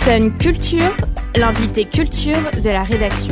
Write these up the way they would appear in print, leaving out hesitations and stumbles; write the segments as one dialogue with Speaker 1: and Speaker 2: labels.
Speaker 1: Sun Culture, l'invité culture de la rédaction.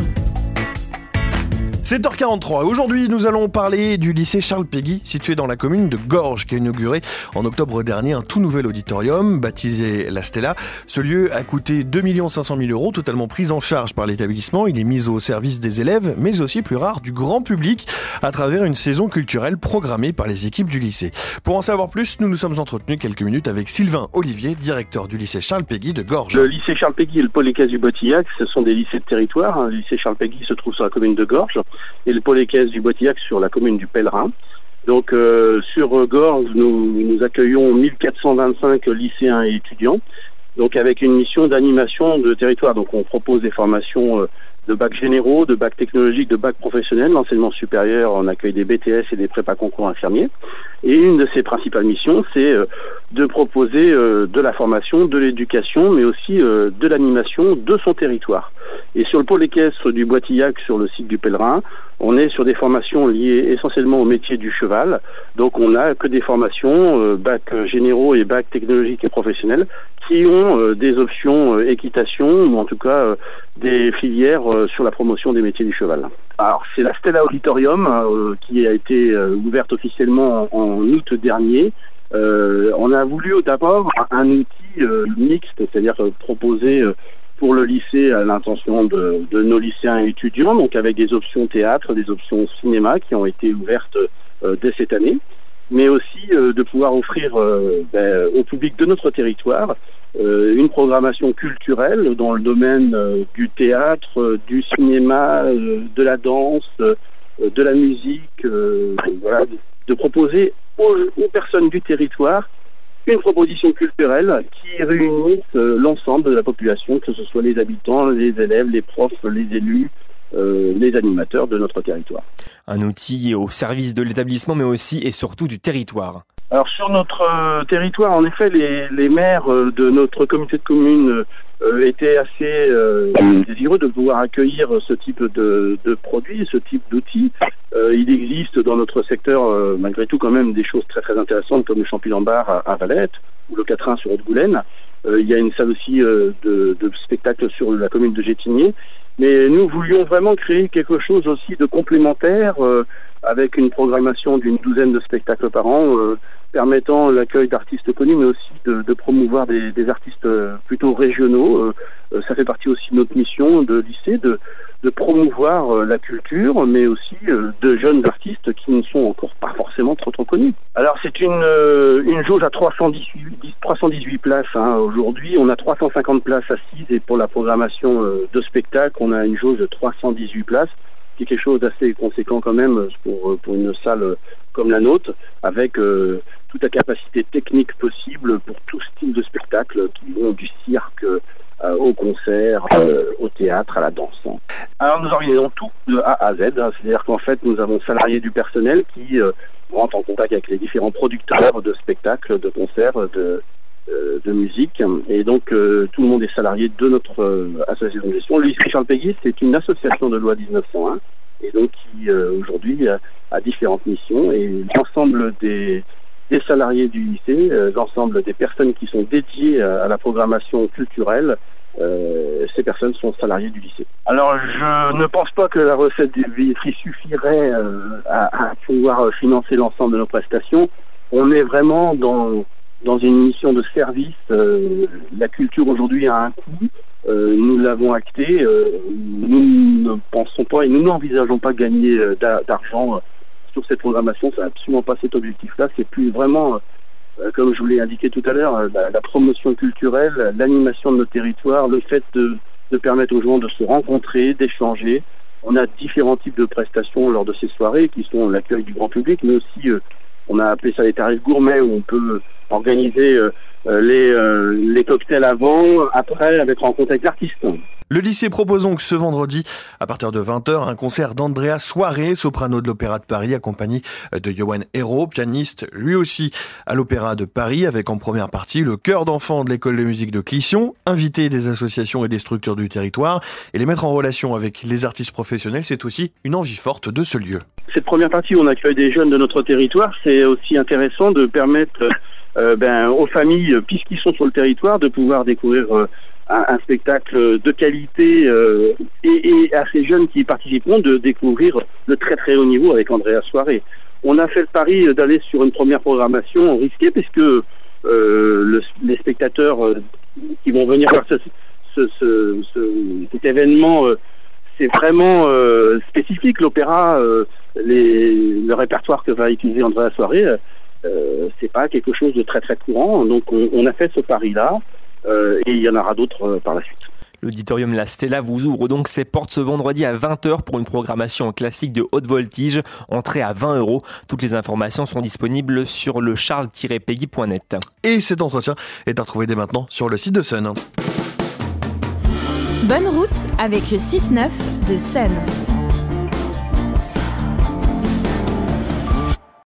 Speaker 2: 7h43. Aujourd'hui, nous allons parler du lycée Charles Péguy, situé dans la commune de Gorges, qui a inauguré en octobre dernier un tout nouvel auditorium, baptisé La Stella. Ce lieu a coûté 2 500 000 €, totalement pris en charge par l'établissement. Il est mis au service des élèves, mais aussi plus rare, du grand public, à travers une saison culturelle programmée par les équipes du lycée. Pour en savoir plus, nous nous sommes entretenus quelques minutes avec Sylvain Olivier, directeur du lycée Charles Péguy de Gorges.
Speaker 3: Le lycée Charles Péguy et le pôle équestre du Boitillac, ce sont des lycées de territoire. Le lycée Charles Péguy se trouve sur la commune de Gorges et le pôle équestre du Boitillac sur la commune du Pèlerin. Donc sur Gorges, nous accueillons 1425 lycéens et étudiants, donc avec une mission d'animation de territoire. Donc on propose des formations de bac généraux, de bac technologique, de bac professionnel. L'enseignement supérieur, on accueille des BTS et des prépa concours infirmiers. Et une de ses principales missions, c'est de proposer de la formation, de l'éducation, mais aussi de l'animation de son territoire. Et sur le pôle équestre du Boitillac, sur le site du Pèlerin, on est sur des formations liées essentiellement au métier du cheval. Donc on n'a que des formations bac généraux et bac technologique et professionnel qui ont des options équitation, ou en tout cas des filières sur la promotion des métiers du cheval. Alors c'est la Stella Auditorium qui a été ouverte officiellement en août dernier. On a voulu d'abord un outil mixte, c'est-à-dire proposer pour le lycée à l'intention de nos lycéens et étudiants, donc avec des options théâtre, des options cinéma qui ont été ouvertes dès cette année, mais aussi de pouvoir offrir au public de notre territoire une programmation culturelle dans le domaine du théâtre, du cinéma, de la danse, de la musique, voilà, de proposer aux personnes du territoire une proposition culturelle qui réunisse l'ensemble de la population, que ce soit les habitants, les élèves, les profs, les élus, les animateurs de notre territoire.
Speaker 4: Un outil au service de l'établissement, mais aussi et surtout du territoire.
Speaker 3: Alors sur notre territoire, en effet, les maires de notre communauté de communes étaient assez désireux de pouvoir accueillir ce type de produits, ce type d'outils. Il existe dans notre secteur, malgré tout, quand même des choses très très intéressantes comme le Champignon-Bar à Valette ou le Quatrain sur Haute-Goulaine. Il y a une salle aussi de spectacle sur la commune de Gétigné. Mais nous voulions vraiment créer quelque chose aussi de complémentaire avec une programmation d'une douzaine de spectacles par an permettant l'accueil d'artistes connus, mais aussi de promouvoir des artistes plutôt régionaux. Ça fait partie aussi de notre mission de lycée, de promouvoir la culture, mais aussi de jeunes artistes qui ne sont encore pas forcément trop connus. Alors c'est une jauge à 318 places. Aujourd'hui, on a 350 places assises et pour la programmation de spectacle, on a une jauge de 318 places, qui est quelque chose d'assez conséquent quand même pour une salle comme la nôtre, avec toute la capacité technique possible pour tout style de spectacle, qui vont du cirque au concert, au théâtre, à la danse. Alors nous organisons tout de A à Z, c'est-à-dire qu'en fait nous avons salariés du personnel qui rentrent en contact avec les différents producteurs de spectacles, de concerts, de musique, et donc tout le monde est salarié de notre association de gestion. Le lycée Charles Péguy, c'est une association de loi 1901, et donc qui aujourd'hui a différentes missions, et l'ensemble des salariés du lycée, l'ensemble des personnes qui sont dédiées à la programmation culturelle, ces personnes sont salariées du lycée. Alors je ne pense pas que la recette du billetterie suffirait à pouvoir financer l'ensemble de nos prestations. On est vraiment dans une mission de service. La culture aujourd'hui a un coût, nous l'avons acté, nous ne pensons pas et nous n'envisageons pas gagner d'argent sur cette programmation. C'est absolument pas cet objectif-là, c'est plus vraiment, comme je vous l'ai indiqué tout à l'heure, la promotion culturelle, l'animation de nos territoires, le fait de permettre aux gens de se rencontrer, d'échanger. On a différents types de prestations lors de ces soirées qui sont l'accueil du grand public, mais aussi on a appelé ça les tarifs gourmets, où on peut organiser les cocktails avant, après, avec rencontre avec l'artiste.
Speaker 2: Le lycée propose donc ce vendredi, à partir de 20h, un concert d'Andrea Soirée, soprano de l'Opéra de Paris, accompagné de Johan Hérault, pianiste lui aussi à l'Opéra de Paris, avec en première partie le chœur d'enfants de l'école de musique de Clisson, inviter des associations et des structures du territoire et les mettre en relation avec les artistes professionnels. C'est aussi une envie forte de ce lieu.
Speaker 3: Cette première partie où on accueille des jeunes de notre territoire, c'est aussi intéressant de permettre aux familles, puisqu'ils sont sur le territoire, de pouvoir découvrir un spectacle de qualité et à ces jeunes qui y participeront de découvrir le très très haut niveau avec Andrea Soirée. On a fait le pari d'aller sur une première programmation risquée puisque les spectateurs qui vont venir voir cet événement, c'est vraiment spécifique. L'opéra, le répertoire que va utiliser Andrea Soirée, c'est pas quelque chose de très très courant. Donc on a fait ce pari-là et il y en aura d'autres par la suite.
Speaker 4: L'auditorium La Stella vous ouvre donc ses portes ce vendredi à 20h pour une programmation classique de haute voltige, entrée à 20 €. Toutes les informations sont disponibles sur le charles-peggy.net.
Speaker 2: Et cet entretien est à retrouver dès maintenant sur le site de Sun.
Speaker 1: Bonne route avec le 6-9 de Sun.